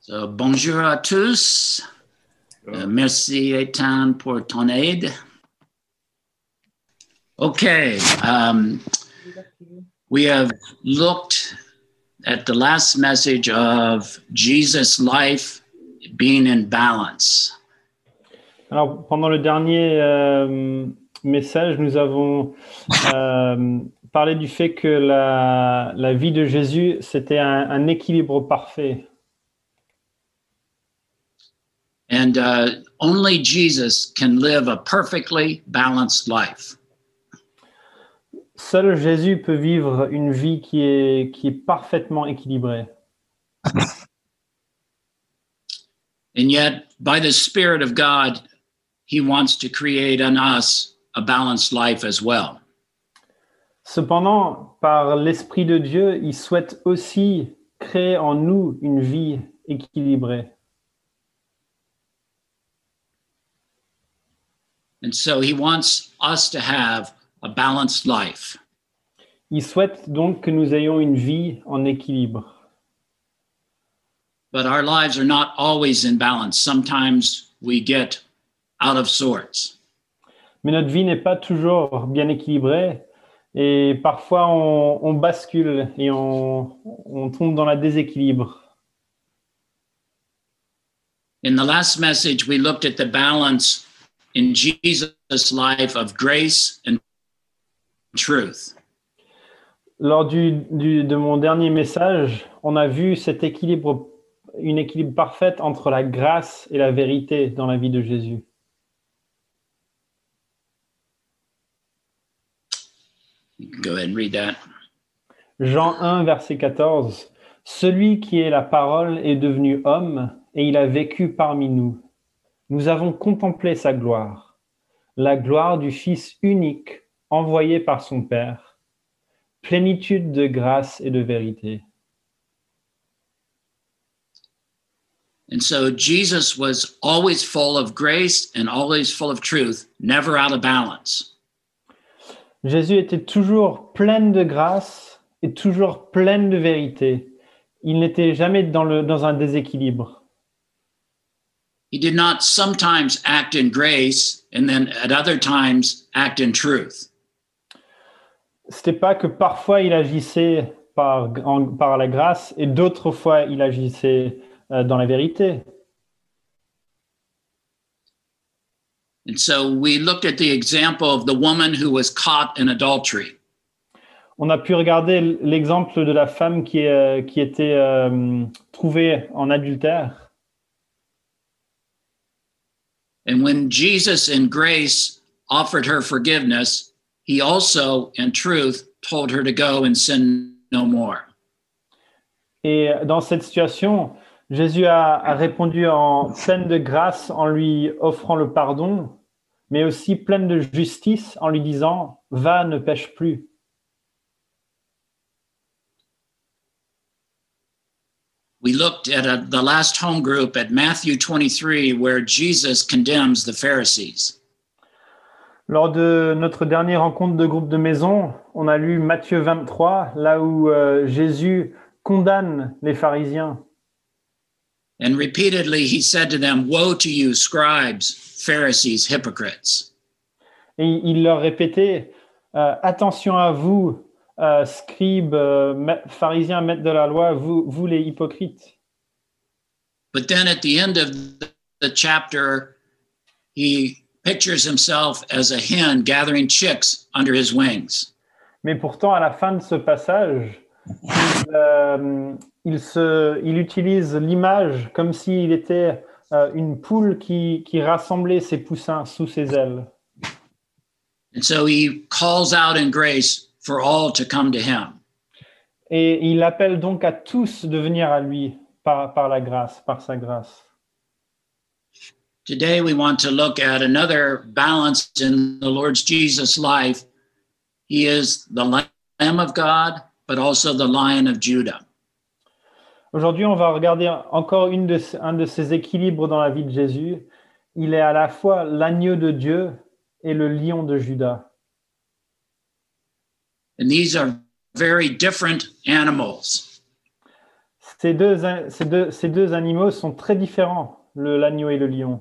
Bonjour à tous. Merci Ethan pour ton aide. Okay, we have looked at the last message of Jesus' life being in balance. Alors, pendant le dernier message, nous avons parlé du fait que la vie de Jésus, c'était un équilibre parfait. And only Jesus can live a perfectly balanced life. Seul Jésus peut vivre une vie qui est parfaitement équilibrée. And yet, by the Spirit of God, He wants to create in us a balanced life as well. Cependant, par l'Esprit de Dieu, il souhaite aussi créer en nous une vie équilibrée. And so He wants us to have a balanced life. Il souhaite donc que nous ayons une vie en équilibre. But our lives are not always in balance. Sometimes we get out of sorts. Mais notre vie n'est pas toujours bien équilibrée et parfois on bascule et on tombe dans la déséquilibre. In the last message, we looked at the balance in Jesus' life of grace and truth. Lors de mon dernier message, on a vu cet équilibre, une équilibre parfaite entre la grâce et la vérité dans la vie de Jésus. You can go ahead and read that. Jean 1, verset 14. « Celui qui est la parole est devenu homme et il a vécu parmi nous. Nous avons contemplé sa gloire, la gloire du Fils unique envoyé par son Père, plénitude de grâce et de vérité. » And so Jesus was always full of grace and always full of truth, never out of balance. Jésus était toujours plein de grâce et toujours plein de vérité. Il n'était jamais dans un déséquilibre. He did not sometimes act in grace and then at other times act in truth. C'était pas que parfois il agissait par la grâce et d'autres fois il agissait dans la vérité. And so we looked at the example of the woman who was caught in adultery. On a pu regarder l'exemple de la femme qui était trouvée en adultère. And when Jesus in grace offered her forgiveness, he also in truth told her to go and sin no more. Et dans cette situation, Jésus a répondu en pleine de grâce en lui offrant le pardon, mais aussi pleine de justice en lui disant « Va, ne pêche plus ». We looked at the last home group at Matthew 23, where Jesus condemns the Pharisees. Lors de notre dernière rencontre de groupe de maison, on a lu Matthieu 23, là où Jésus condamne les pharisiens. And repeatedly he said to them, "Woe to you, scribes, Pharisees, hypocrites." Et il leur répétait, attention à vous, scribes, pharisiens, maîtres de la loi, vous les hypocrites. But then at the end of the chapter, he pictures himself as a hen gathering chicks under his wings. Mais pourtant, à la fin de ce passage, il utilise l'image comme s'il était une poule qui rassemblait ses poussins sous ses ailes. And so he calls out in grace for all to come to him. Et il appelle donc à tous de venir à lui par la grâce, par sa grâce. Today we want to look at another balance in the Lord Jesus' life. He is the Lamb of God, but also the Lion of Judah. Aujourd'hui, on va regarder encore un de ces équilibres dans la vie de Jésus. Il est à la fois l'agneau de Dieu et le lion de Juda. And these are very different animals. Ces deux animaux sont très différents, l'agneau et le lion.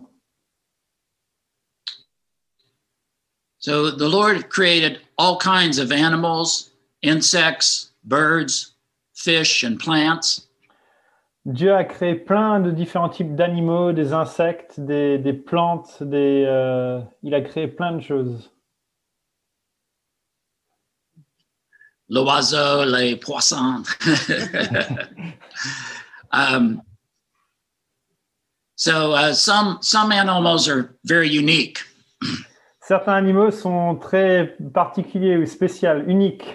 So the Lord created all kinds of animals, insects, birds, fish, and plants. Dieu a créé plein de différents types d'animaux, des insectes, des plantes, il a créé plein de choses. L'oiseau, les poissons. Some animals are very unique. Certains animaux sont très particuliers ou spéciaux, uniques.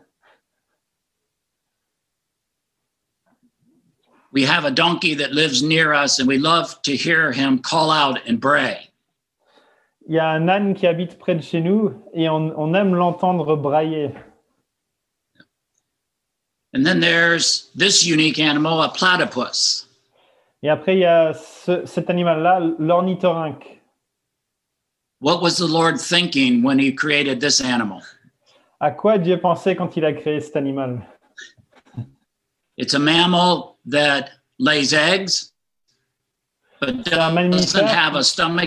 We have a donkey that lives near us and we love to hear him call out and bray. Il y a un âne qui habite près de chez nous et on aime l'entendre brailler. And then there's this unique animal, a platypus. Et après, il y a cet animal-là, l'ornithorynque. What was the Lord thinking when he created this animal? À quoi Dieu pensait quand il a créé cet animal? It's a mammal that lays eggs, but doesn't have a stomach.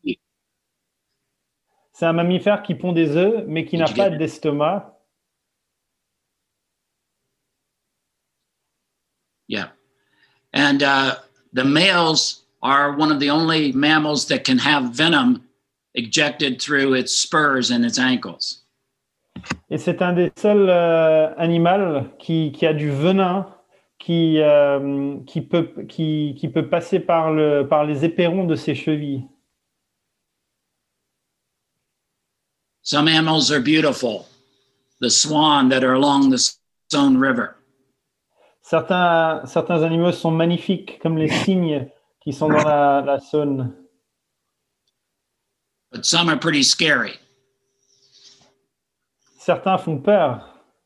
C'est un mammifère qui pond des œufs, mais qui n'a pas d'estomac. Yeah. And the males are one of the only mammals that can have venom ejected through its spurs and its ankles. Et c'est un des seuls animaux qui a du venin qui peut passer par les éperons de ses chevilles. Some animals are beautiful. The swan that are along the Saône River. Certains animaux sont magnifiques, comme les cygnes qui sont dans la Saône. But some are pretty scary. Certains font peur.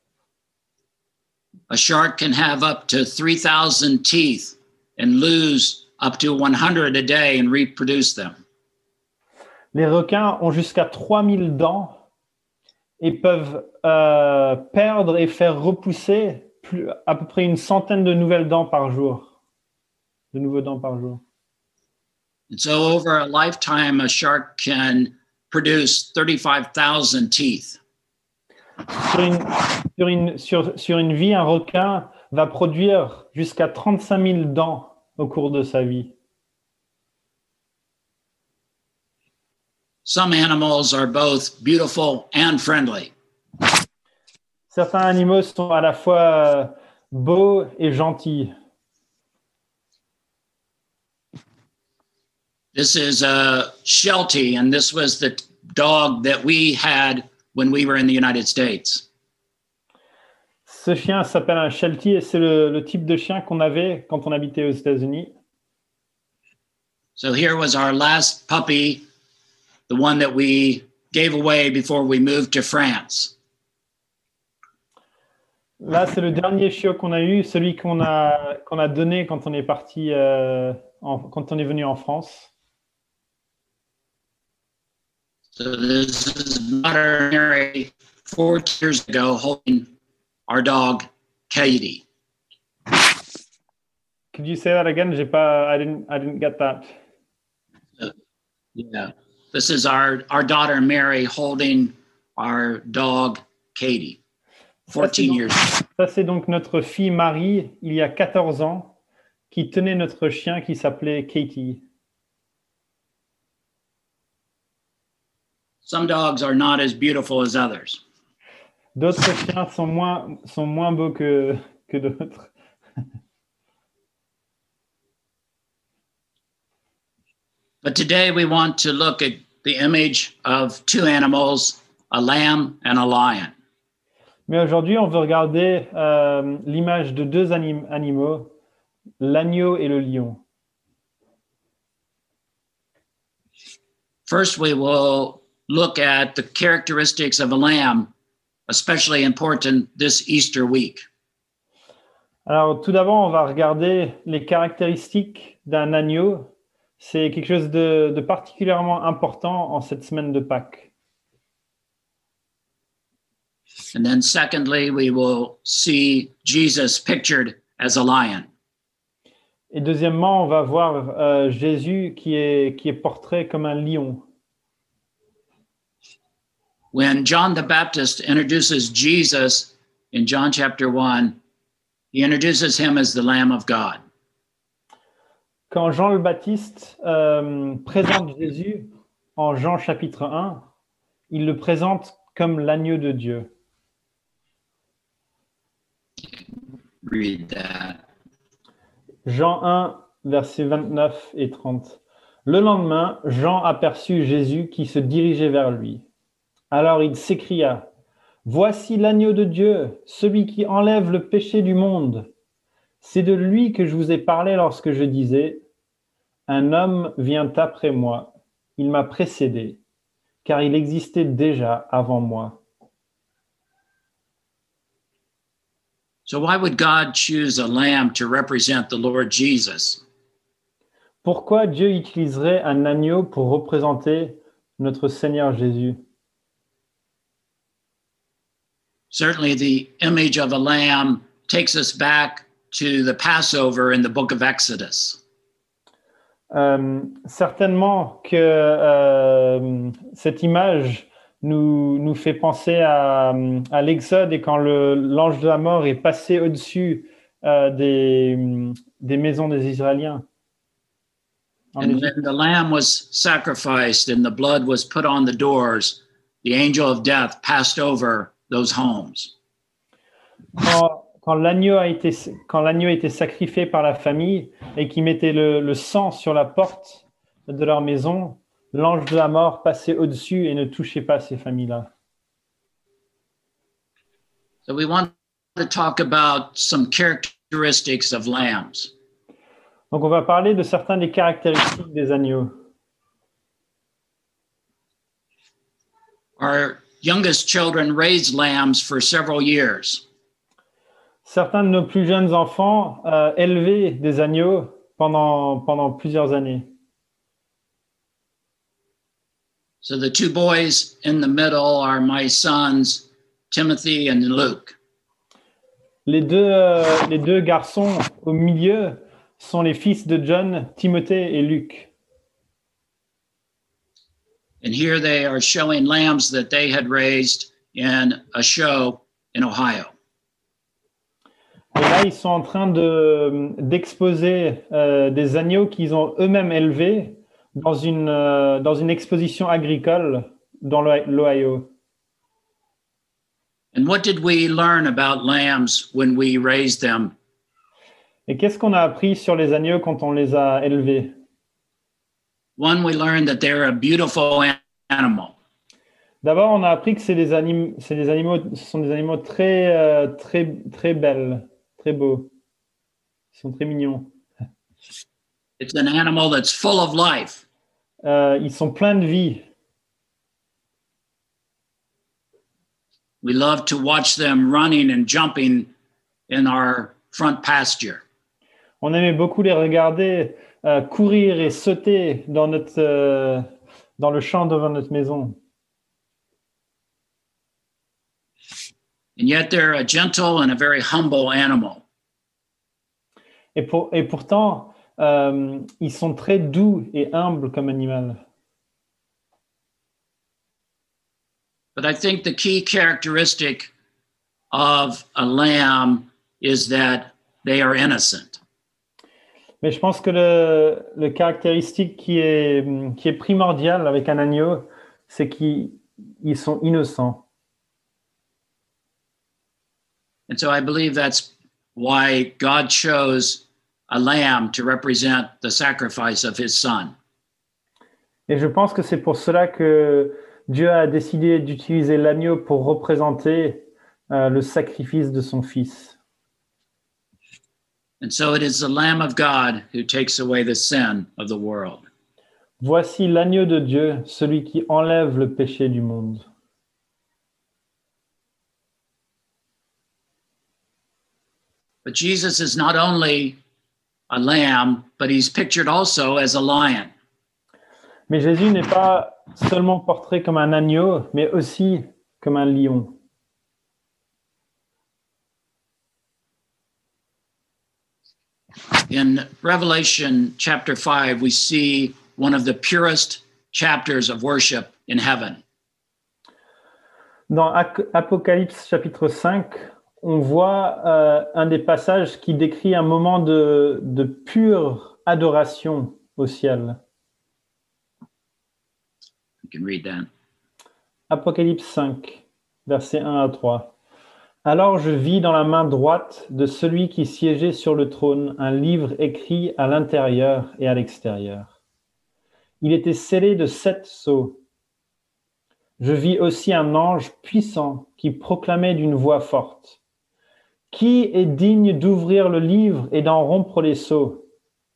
A shark can have up to 3,000 teeth and lose up to 100 a day and reproduce them. Les requins ont jusqu'à 3000 dents et peuvent perdre et faire repousser à peu près une centaine de nouvelles dents par jour. De nouveaux dents par jour. And so over a lifetime, a shark can produce 35,000 teeth. Sur une vie, un requin va produire jusqu'à 35 000 dents au cours de sa vie. Some animals are both beautiful and friendly. Certains animaux sont à la fois beaux et gentils. This is a Sheltie, and this was the dog that we had when we were in the United States. Ce chien s'appelle un Sheltie et c'est le type de chien qu'on avait quand on habitait aux États-Unis. So here was our last puppy, the one that we gave away before we moved to France. Là, c'est le dernier chiot qu'on a eu, celui qu'on a donné quand on est parti, quand on est venu en France. So this is daughter Mary 4 years ago holding our dog Katie. Could you say that again? I didn't get that. Yeah, this is our daughter Mary holding our dog Katie. 14 years. Ça, c'est donc notre fille Marie, il y a 14 ans, qui tenait notre chien qui s'appelait Katie. Some dogs are not as beautiful as others. D'autres chiens sont moins beaux que d'autres. But today we want to look at the image of two animals, a lamb and a lion. Mais aujourd'hui, on veut regarder l'image de deux animaux, l'agneau et le lion. First, we will look at the characteristics of a lamb, especially important this Easter week. Alors, tout d'abord, on va regarder les caractéristiques d'un agneau. C'est quelque chose de particulièrement important en cette semaine de Pâques. And then secondly, we will see Jesus pictured as a lion. Et deuxièmement, on va voir Jésus qui est portrait comme un lion. When John the Baptist introduces Jesus in John chapter 1, he introduces him as the Lamb of God. Quand Jean le Baptiste présente Jésus en Jean chapitre 1, il le présente comme l'agneau de Dieu. Read that. Jean 1, versets 29 et 30. Le lendemain, Jean aperçut Jésus qui se dirigeait vers lui. Alors il s'écria, « Voici l'agneau de Dieu, celui qui enlève le péché du monde. C'est de lui que je vous ai parlé lorsque je disais, « Un homme vient après moi, il m'a précédé, car il existait déjà avant moi. » So why would God choose a lamb to represent the Lord Jesus? Pourquoi Dieu utiliserait un agneau pour représenter notre Seigneur Jésus? Certainly, the image of a lamb takes us back to the Passover in the book of Exodus. Certainement que cette image nous fait penser à l'Exode et quand l'ange de la mort est passé au-dessus des maisons des Israéliens. And when the lamb was sacrificed and the blood was put on the doors, the angel of death passed over those homes. Quand l'agneau a été sacrifié par la famille et qui mettait le sang sur la porte de leur maison, l'ange de la mort passait au-dessus et ne touchait pas ces familles-là. So we want to talk about some characteristics of lambs. Donc on va parler de certaines des caractéristiques des agneaux. Our youngest children raised lambs for several years. Certains de nos plus jeunes enfants élevaient des agneaux pendant plusieurs années. So the two boys in the middle are my sons, Timothy and Luke. Les deux garçons au milieu sont les fils de John, Timothée et Luc. And here they are showing lambs that they had raised in a show in Ohio. Et là, ils sont en train d'exposer des agneaux qu'ils ont eux-mêmes élevés dans une exposition agricole dans l'Ohio. And what did we learn about lambs when we raised them? Et qu'est-ce qu'on a appris sur les agneaux quand on les a élevés? One, we learned that they're a beautiful animal. D'abord, on a appris que ce sont des animaux très, très, très belles, très beaux. Ils sont très mignons. It's an animal that's full of life. Ils sont pleins de vie. We love to watch them running and jumping in our front pasture. On aimait beaucoup les regarder courir et sauter dans le champ devant notre maison. And yet they're a gentle and a very humble animal. Et pourtant, ils sont très doux et humbles comme animal. But I think the key characteristic of a lamb is that they are innocent. Mais je pense que le caractéristique qui est primordial avec un agneau, c'est qu'ils sont innocents. And so I believe that's why God chose a lamb to represent the sacrifice of his son. Et je pense que c'est pour cela que Dieu a décidé d'utiliser l'agneau pour représenter le sacrifice de son fils. And so it is the Lamb of God who takes away the sin of the world. Voici l'agneau de Dieu, celui qui enlève le péché du monde. But Jesus is not only a lamb, but he's pictured also as a lion. Mais Jésus n'est pas seulement portrait comme un agneau, mais aussi comme un lion. In Revelation chapter 5, we see one of the purest chapters of worship in heaven. Dans Apocalypse chapitre 5, on voit un des passages qui décrit un moment de pure adoration au ciel. You can read that. Apocalypse 5, versets 1 à 3. Alors je vis dans la main droite de celui qui siégeait sur le trône un livre écrit à l'intérieur et à l'extérieur. Il était scellé de 7 sceaux. Je vis aussi un ange puissant qui proclamait d'une voix forte: Qui est digne d'ouvrir le livre et d'en rompre les sceaux?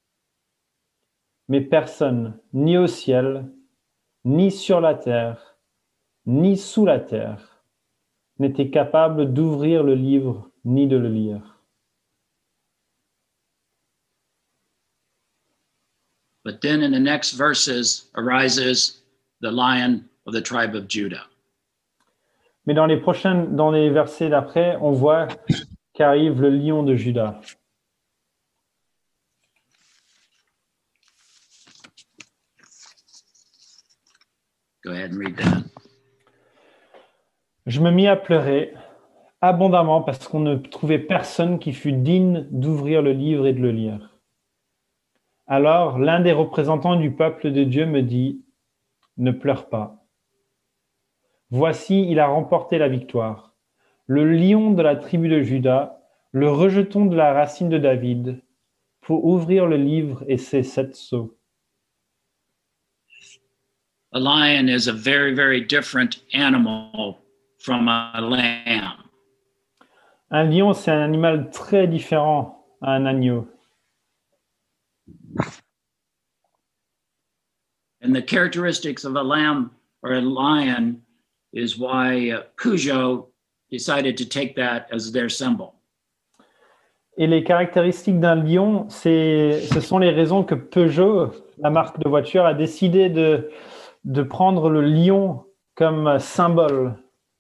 Mais personne, ni au ciel, ni sur la terre, ni sous la terre, n'était capable d'ouvrir le livre ni de le lire. But then in the next verses arises the Lion of the tribe of Judah. Mais dans les versets d'après, on voit qu'arrive le lion de Juda. Go ahead and read that. Je me mis à pleurer abondamment parce qu'on ne trouvait personne qui fût digne d'ouvrir le livre et de le lire. Alors l'un des représentants du peuple de Dieu me dit: Ne pleure pas. Voici, il a remporté la victoire. Le lion de la tribu de Juda, le rejeton de la racine de David, pour ouvrir le livre et ses 7 sceaux. A lion is a very, very different animal from a lamb. Un lion, c'est un animal très différent à un agneau. And the characteristics of a lamb or a lion is why Peugeot decided to take that as their symbol. Et les caractéristiques d'un lion, ce sont les raisons que Peugeot, la marque de voiture, a décidé de prendre le lion comme symbole.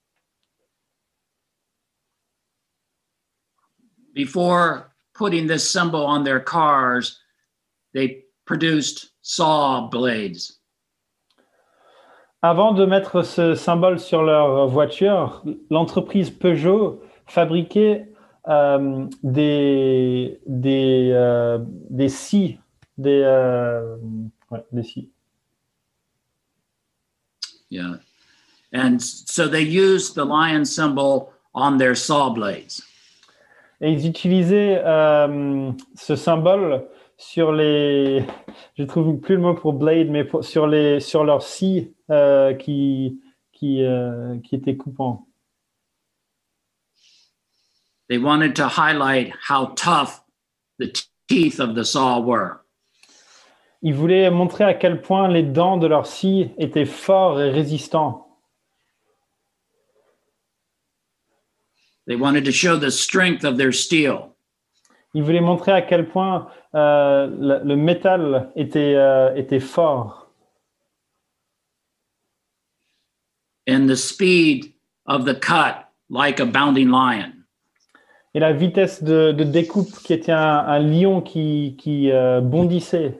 Before putting this symbol on their cars, they produced saw blades. Avant de mettre ce symbole sur leur voiture, l'entreprise Peugeot fabriquait des scies, des scies. Yeah. And so they used the lion symbol on their saw blades. Et ils utilisaient ce symbole sur les, je trouve plus le mot pour blade, mais sur leurs scies qui étaient coupants. They wanted to highlight how tough the teeth of the saw were. Ils voulaient montrer à quel point les dents de leurs scies étaient forts et résistants. They wanted to show the strength of their steel. Ils voulaient montrer à quel point le métal était fort. And the speed of the cut like a bounding lion. Et la vitesse de découpe qui était un lion qui bondissait.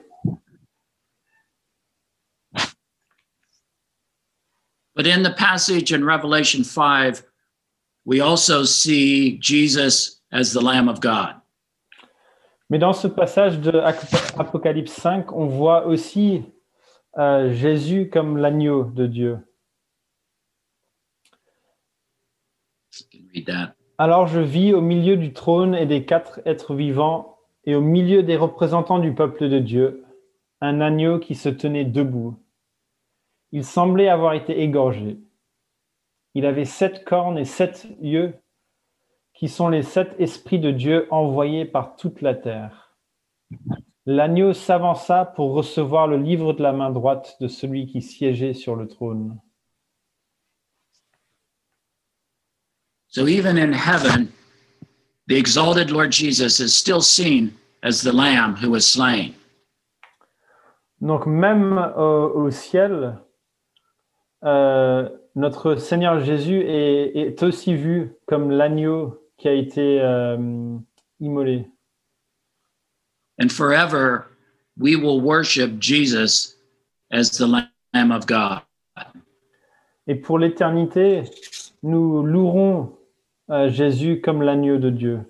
But in the passage in Revelation 5, we also see Jesus as the Lamb of God. Mais dans ce passage de Apocalypse 5, on voit aussi Jésus comme l'agneau de Dieu. You can read that. Alors je vis au milieu du trône et des 4 êtres vivants et au milieu des représentants du peuple de Dieu, un agneau qui se tenait debout. Il semblait avoir été égorgé. Il avait 7 cornes et 7 yeux, qui sont les 7 esprits de Dieu envoyés par toute la terre. L'agneau s'avança pour recevoir le livre de la main droite de celui qui siégeait sur le trône. So even in heaven, the exalted Lord Jesus is still seen as the Lamb who was slain. Donc même au ciel, notre Seigneur Jésus est aussi vu comme l'agneau qui a été immolé. and forever we will worship Jesus as the Lamb of God. Et pour l'éternité, nous louerons Jésus comme l'agneau de Dieu.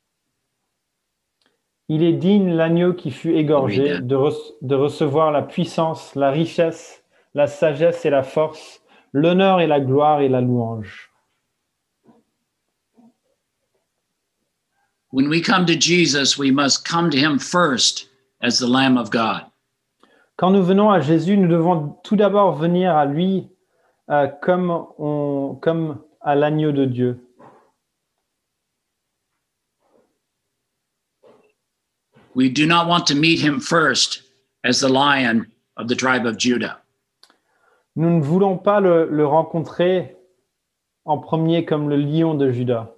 Il est digne, l'agneau qui fut égorgé, de recevoir la puissance, la richesse, la sagesse et la force, l'honneur et la gloire et la louange. When we come to Jesus, we must come to him first as the Lamb of God. Quand nous venons à Jésus, nous devons tout d'abord venir à lui comme à l'agneau de Dieu. We do not want to meet him first as the Lion of the tribe of Judah. Nous ne voulons pas le rencontrer en premier comme le lion de Juda.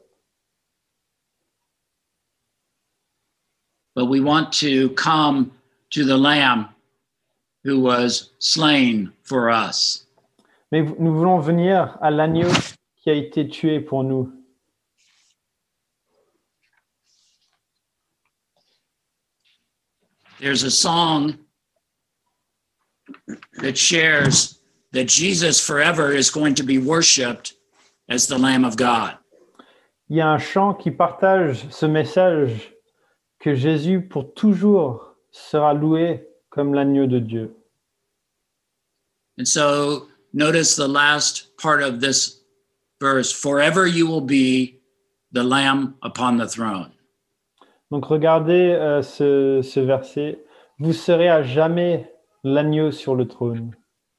But we want to come to the Lamb who was slain for us. Mais nous voulons venir à l'agneau qui a été tué pour nous. There's a song that shares that Jesus forever is going to be worshipped as the Lamb of God. Il y a un chant qui partage ce message que Jésus pour toujours sera loué comme l'agneau de Dieu. And so notice the last part of this verse, forever you will be the Lamb upon the throne. Donc regardez ce verset, vous serez à jamais l'agneau sur le trône.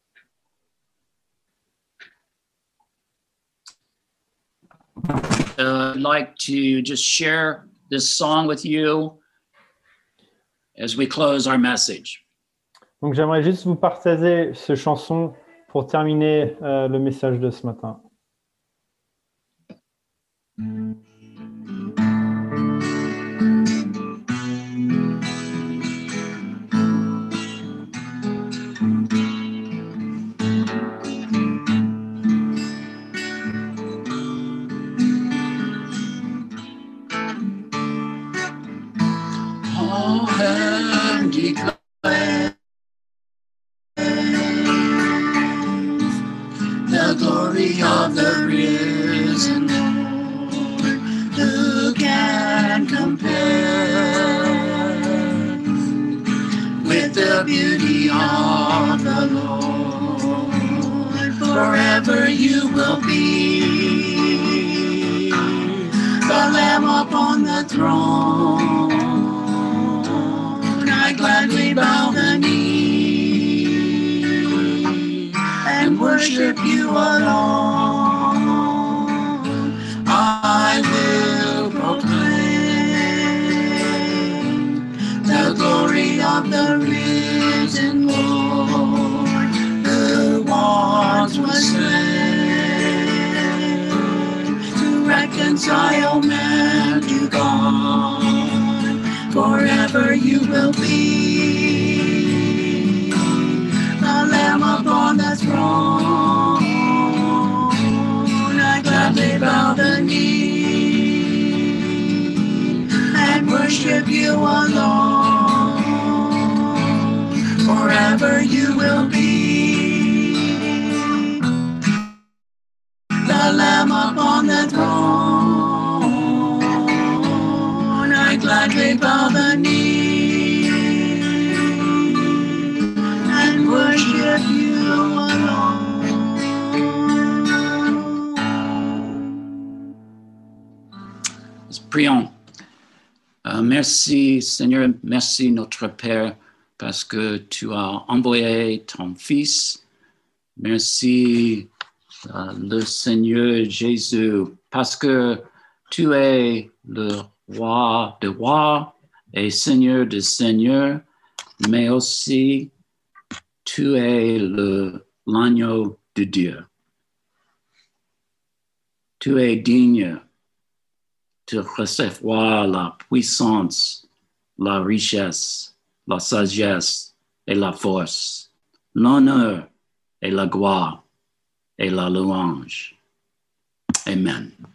I'd like to just share this song with you as we close our message. Donc j'aimerais juste vous partager ce chanson pour terminer le message de ce matin. All have declared the glory of the risen Lord. Who can compare with the beauty of the Lord? Forever you will be the Lamb upon the throne. I gladly bow the knee and worship you alone. I will proclaim the glory of the risen Lord, who once was slain to reconcile man to God. Forever you will be the Lamb upon the throne. I gladly bow the knee and worship you alone. Forever you will be the Lamb upon the throne. I gladly bow the knee and worship you alone. Prions. Merci Seigneur, merci notre Père parce que tu as envoyé ton Fils. Merci le Seigneur Jésus parce que tu es le Roi de rois et Seigneur de seigneurs, mais aussi tu es l'agneau de Dieu. Tu es digne de recevoir la puissance, la richesse, la sagesse et la force, l'honneur et la gloire et la louange. Amen.